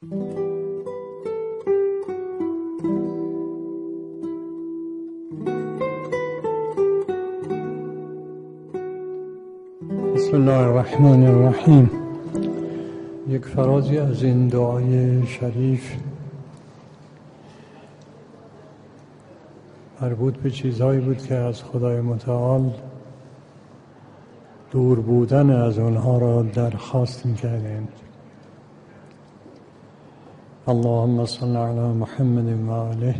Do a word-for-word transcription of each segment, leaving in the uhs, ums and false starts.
بسم الله الرحمن الرحیم. یک فرازی از این دعای شریف مربوط به چیزهایی بود که از خدای متعال دور بودن از اونها را درخواست می‌کردیم. اللهم صل علی محمد و آله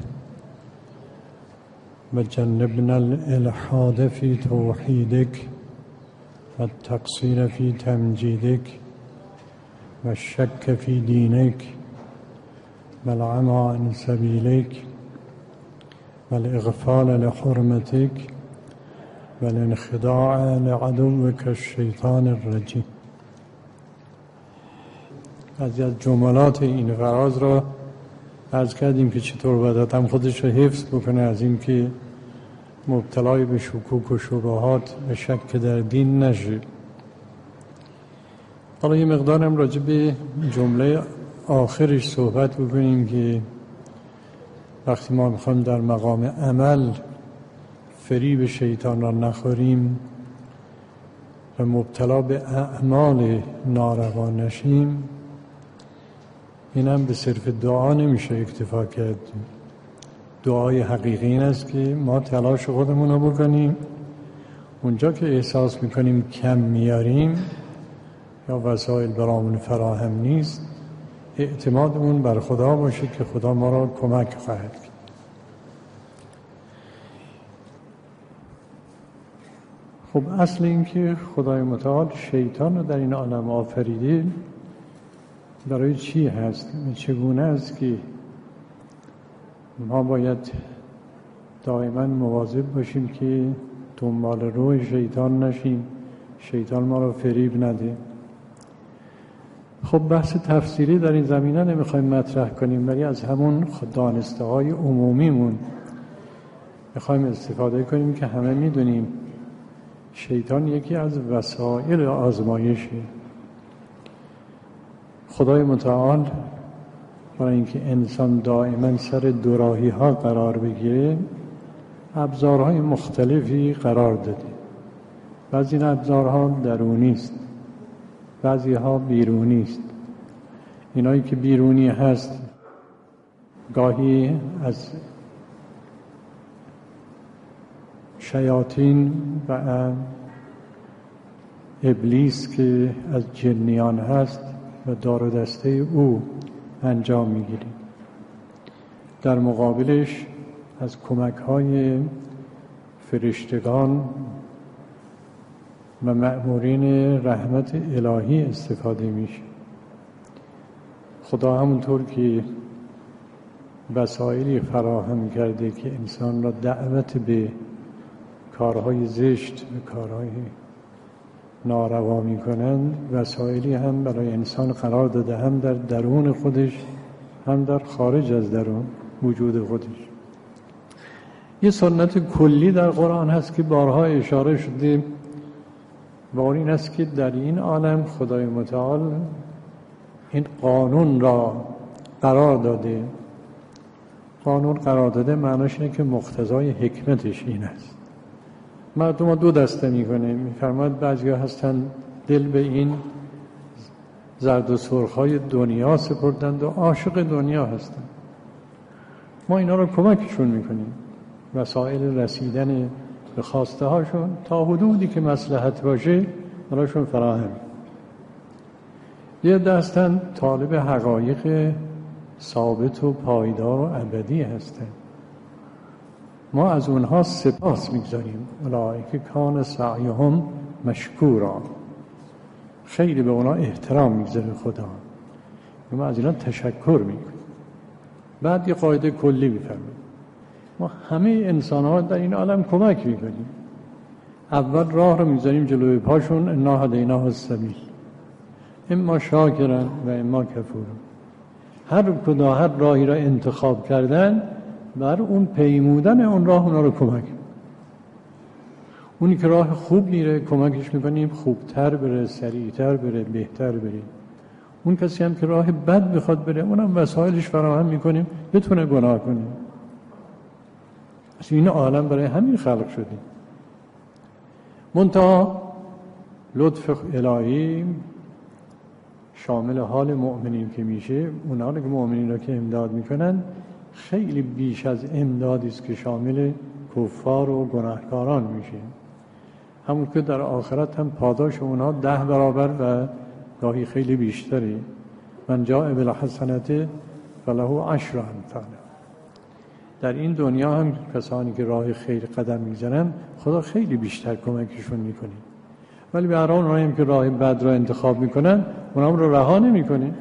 و جنبنا الالحاد فی توحیدک و التقصیر فی تمجیدک و الشک فی دینک و العمی عن سبیلک و الاغفال لحرمتک و الانخداع لعدوک الشیطان الرجیم. از از جملات این فراز را عرض کردیم که چطور باید آدم خودش را حفظ بکنه از این که مبتلای به شکوک و شبهات و شک در دین نشه. حالا یه مقدارم راجع به جمله آخرش صحبت بکنیم که وقتی ما میخوایم در مقام عمل فریب شیطان را نخوریم و مبتلا به اعمال ناروا نشیم، این هم به صرف دعا نمیشه اکتفا کرد. دعای حقیقی این است که ما تلاش خودمون رو بکنیم اونجا که احساس میکنیم کم میاریم یا وسایل برامون فراهم نیست، اعتمادمون بر خدا باشه که خدا ما را کمک خواهد کرد. خب اصل این که خدای متعال شیطان رو در این عالم آفریده برای چی هست؟ چگونه است که ما باید دائما مواظب باشیم که دنبال روح شیطان نشیم، شیطان ما رو فریب نده. خب بحث تفسیری در این زمینه نمیخوایم مطرح کنیم، ولی از همون دانسته های عمومیمون میخوایم استفاده کنیم که همه میدونیم شیطان یکی از وسایل آزمایشه. خدای متعال برای اینکه انسان دائما سر دوراهی ها قرار بگیره ابزارهای مختلفی قرار داده. بعضی این ابزارها درونی است، بعضی ها بیرونی است. اینایی که بیرونی هست گاهی از شیاطین و ابلیس که از جنیان هست و دار و دسته او انجام میگیریم. در مقابلش از کمک های فرشتگان و مأمورین رحمت الهی استفاده میشه. خدا همونطور که وسایلی فراهم کرده که انسان را دعوت به کارهای زشت و کارهای ناروا میکنند، وسایلی هم برای انسان قرار داده، هم در درون خودش هم در خارج از درون وجود خودش. یه سنت کلی در قرآن هست که بارها اشاره شده و این است که در این عالم خدای متعال این قانون را قرار داده. قانون قرار داده معناش اینه که مقتضای حکمتش این است. مردم ها دو دسته میکنه. میفرماد بعضی ها هستن دل به این زرد و سرخهای دنیا سپردند و عاشق دنیا هستن. ما اینا رو کمکشون میکنیم، وسایل رسیدن به خواسته هاشون تا حدودی که مصلحت باشه براشون فراهم. یه دستن طالب حقایق ثابت و پایدار و ابدی هستن. ما از اونها سپاس میگذاریم. اولئک کان سعیهم مشکورا. خیلی به اونها احترام میگذاره خدا. ما از اینا تشکر میکنیم. بعد یه قاعده کلی میفرماییم ما همه انسان ها در این عالم کمک میکنیم. اول راه رو میذاریم جلوی پاشون، انا هدیناه السبیل اما شاکرا و اما کفورا. هر کدام هر راهی را انتخاب کردن بر اون پیمودن اون راه اونا رو کمک. اونی که راه خوب میره کمکش میکنیم خوبتر بره، سریعتر بره، بهتر بره. اون کسی هم که راه بد بخواد بره اونم وسایلش فراهم میکنیم بتونه گناه کنه. این عالم برای همین خلق شده. منتها لطف الهی شامل حال مؤمنین که میشه، اونا که مؤمنین رو که امداد میکنن خیلی بیش از امدادی است که شامل کفار و گناهکاران میشه. همون که در آخرت هم پاداش اونا ده برابر و گاهی خیلی بیشتری. من جاء بالحسنة فله عشر امثالها. در این دنیا هم کسانی که راه خیر قدم میزنن خدا خیلی بیشتر کمکشون میکنه، ولی به هر حال اونایی هم که راه بد را انتخاب میکنن اونها رو رها نمیکنه.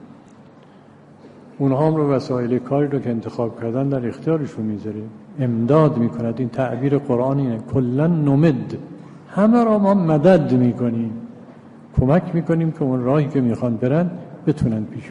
اونها هم رو وسایل کاری رو که انتخاب کردن در اختیارشون میذاره، امداد میکند. این تعبیر قرآن اینه، کلا نمد، همه را ما مدد میکنیم، کمک میکنیم که اون راهی که میخوان برن بتونن پیش.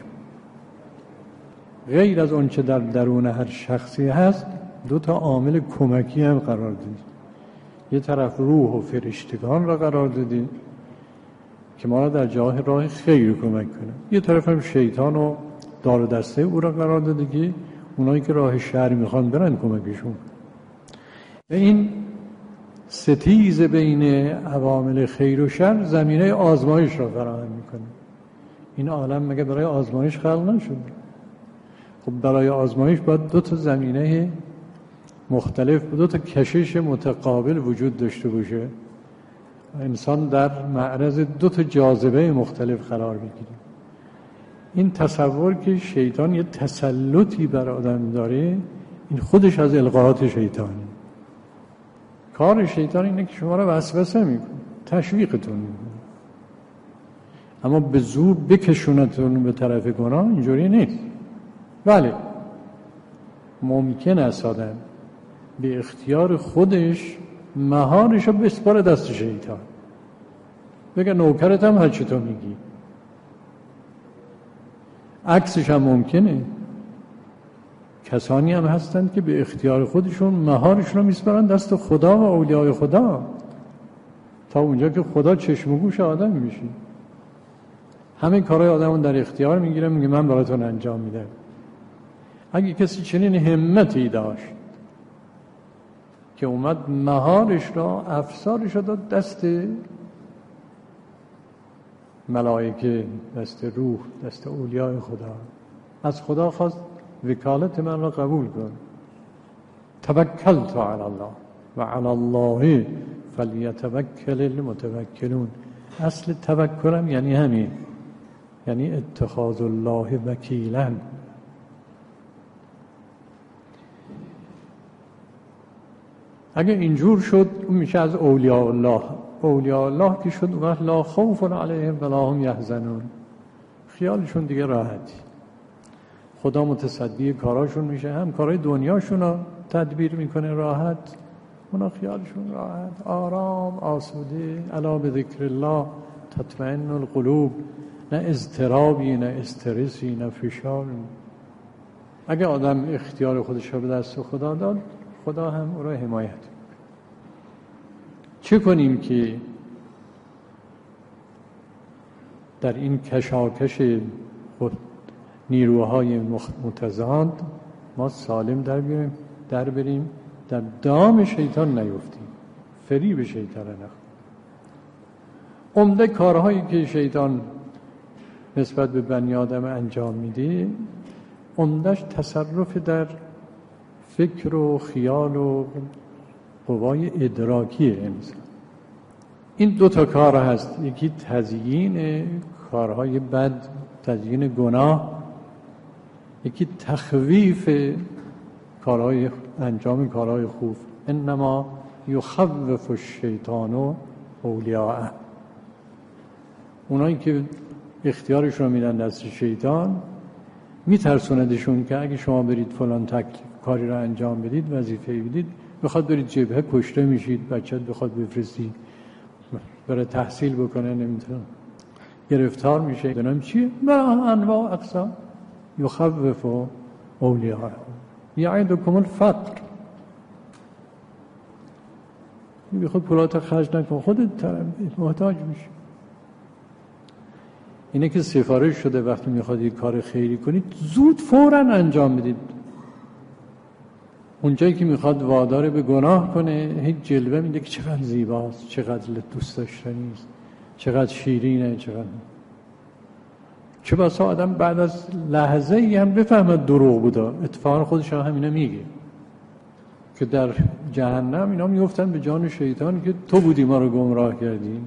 غیر از اون چه در درون هر شخصی هست دو تا عامل کمکی هم قرار دادی. یه طرف روح و فرشتگان را قرار دادی که ما را در جاه راه خیر کمک کنه، یه طرف هم شیطان و دار و دسته او را قرار دادی که اونایی که راه شر میخوان برن کمکشون. و این ستیز بین عوامل خیر و شر زمینه آزمایش را فراهم میکنه. این عالم مگه برای آزمایش خلق نشد؟ خب برای آزمایش باید دو تا زمینه مختلف، دو تا کشش متقابل وجود داشته باشه. انسان در معرض دو تا جاذبه مختلف قرار میگیره. این تصور که شیطان یه تسلطی بر آدم داره، این خودش از القاءات شیطانه. کار شیطان اینه که شما را وسوسه میکنه، تشویقتون میکنه، اما به زور بکشونتون به طرف گناه اینجوری نیست. بله ممکن است آدم به اختیار خودش مهارش رو بسپاره دست شیطان، بگه نوکرت هم هر چی تو میگی. عکسش هم ممکنه. کسانی هم هستند که به اختیار خودشون مهارشون رو میسپارن دست خدا و اولیای خدا، تا اونجا که خدا چشم و گوش آدم میشه. همه کارهای آدمون در اختیار میگیره، میگه من براتون انجام میدم. اگه کسی چنین همتی داشت که اومد مهارش را، افسارش را داد دست ملائکه، دست روح، دست اولیای خدا، از خدا خواست وکالت من را قبول کن. توکلت علی الله و علی الله فلیتوکل المتوکلون. اصل توکلم یعنی همین، یعنی اتخاذ الله وکیلا. اگه اینجور شد اون میشه از اولیاء الله. اولیاء الله که شد وقت لا خوف علیهم ولا هم یحزنون، خیالشون دیگه راحتی. خدا متصدی کاراشون میشه، هم کارهای دنیاشون رو تدبیر میکنه راحت، اونا خیالشون راحت، آرام، آسوده. الا بذکر الله تطمئن القلوب. نه اضطرابی، نه استرسی، نه فشار. اگه آدم اختیار خودش رو به دست خدا داد، خدا هم او را حمایت میکنه. چه کنیم که در این کشاکش نیروهای متضاد ما سالم در بریم، در بریم در دام شیطان نیفتیم، فریب شیطان نخوریم. عمده کارهایی که شیطان نسبت به بنی آدم انجام میده، عمدهش تصرف در فکر و خیال و قوای ادراکی انسان. این دو تا کار هست، یکی تزیین کارهای بد، تزیین گناه، یکی تخویف کارهای، انجام کارهای خوب. انما یخوف الشیطان اولیاءه. اونایی که اختیارش رو میدن دست شیطان، میترسوندشون که اگه شما برید فلان تکلیف کاری رو انجام بدید، وظیفه بدید، بخواد برید جبهه کشته میشید، بچت بخواد بفرستی برای تحصیل بکنه، نمیتونه، گرفتار میشه، دونم چیه؟ ما انواع اقسام. یخوف اولیاء یعدکم الفقر. بخواد پولات خرج نکن، خودت محتاج میشه. اینه که سفارش شده وقتی میخواد یک کار خیری کنید زود فوراً انجام بدید. اونجایی که میخواد وادار به گناه کنه هیچ جلوه میده که چقدر زیباست، چقدر دوست داشتنی است، چقدر شیرینه، چقدر چه بسا آدم بعد از لحظه ای هم بفهمد دروغ بوده. اتفاقا خودش هم همینه میگه که در جهنم اینا میفتن به جان شیطان که تو بودی ما رو گمراه کردی.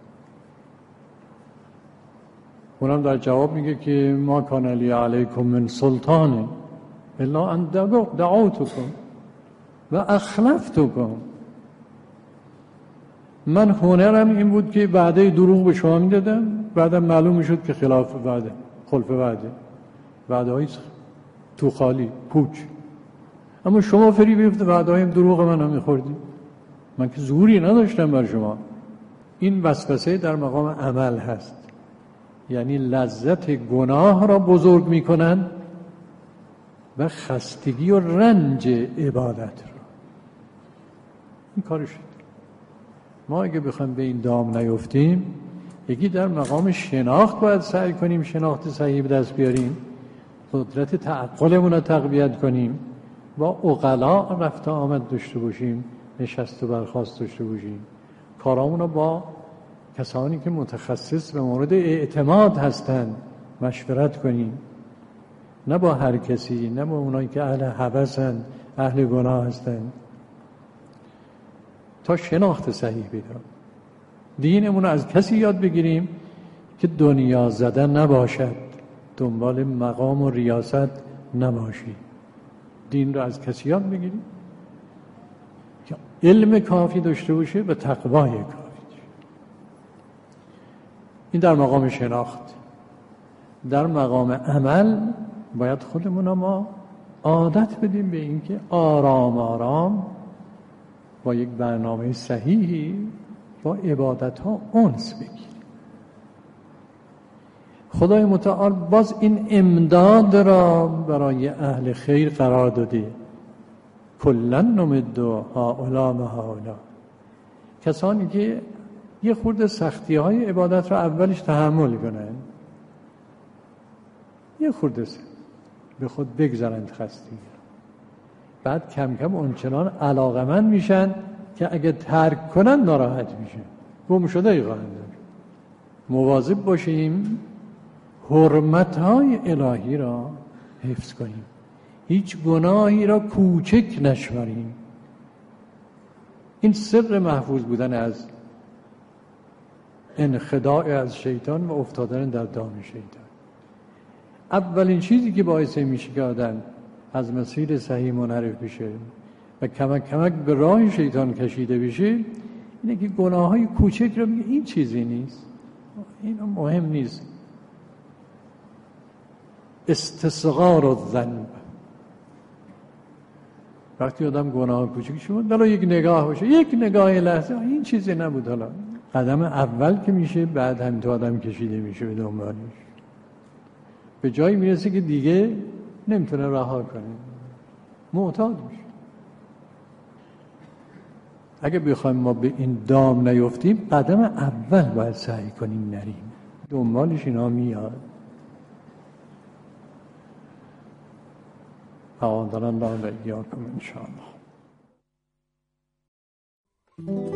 اونم در جواب میگه که ما کان لی علیکم من سلطان الا ان دعوتکم و اخلفتکم. من هنرم این بود که وعده دروغ به شما میدادم، بعدم معلوم میشد که خلاف وعده، خلف وعده، وعده های تو خالی پوچ، اما شما فری بیفته وعده های دروغ من هم میخوردی. من که زوری نداشتم بر شما. این وسوسه در مقام عمل هست، یعنی لذت گناه را بزرگ میکنن و خستگی و رنج عبادت را. این کارش. ما اگه بخوایم به این دام نیفتیم، یکی در مقام شناخت باید سعی کنیم شناخت صحیح به دست بیاریم، قدرت تعقلمون رو تقویت کنیم، با عقلا رفت آمد داشته باشیم، نشست و برخاست داشته باشیم، کارامون رو با کسانی که متخصص و مورد اعتماد هستند مشورت کنیم، نه با هر کسی، نه با اونایی که اهل هوسند، اهل گناه هستند، تا شناخت صحیح بیدار. دینمون رو از کسی یاد بگیریم که دنیا زده نباشد، دنبال مقام و ریاست نباشی. دین رو از کسی یاد بگیریم که علم کافی داشته باشه و تقوای کافی داشته. این در مقام شناخت. در مقام عمل باید خودمون ما عادت بدیم به این که آرام آرام با یک برنامه صحیحی با عبادت ها انس بگیریم. خدای متعال باز این امداد را برای اهل خیر قرار داده. کلاً نمد هؤلاء و هؤلاء. کسانی که یه خورده سختی های عبادت را اولش تحمل کنن، یه خورده به خود بگذارند خستگی، بعد کم کم اونچنان علاقمند میشن که اگه ترک کنن ناراحت میشن، گم شده ای خواهند داشت. مواظب باشیم حرمت‌های الهی را حفظ کنیم، هیچ گناهی را کوچک نشماریم. این سر محفوظ بودن از انخداع از شیطان و افتادن در دام شیطان. اولین چیزی که باعث میشه که آدم از مسیر صحیح منحرف بشه و کمک کمک به راه شیطان کشیده بشه اینه که گناه‌های کوچک رو میگه این چیزی نیست، این مهم نیست. استصغار الذنب. وقتی آدم گناه کوچک شد بلا یک نگاه باشه، یک نگاه لحظه این چیزی نبود، حالا قدم اول که میشه بعد هم تو آدم کشیده میشه به دنبالش، به جایی میرسه که دیگه نمیتونه رها کنه، معتاد میشه. اگه بخوایم ما به این دام نیفتیم قدم اول باید سعی کنیم نریم، دنبالش اینا میاد. أعاذنا الله وإياكم إن شاء الله.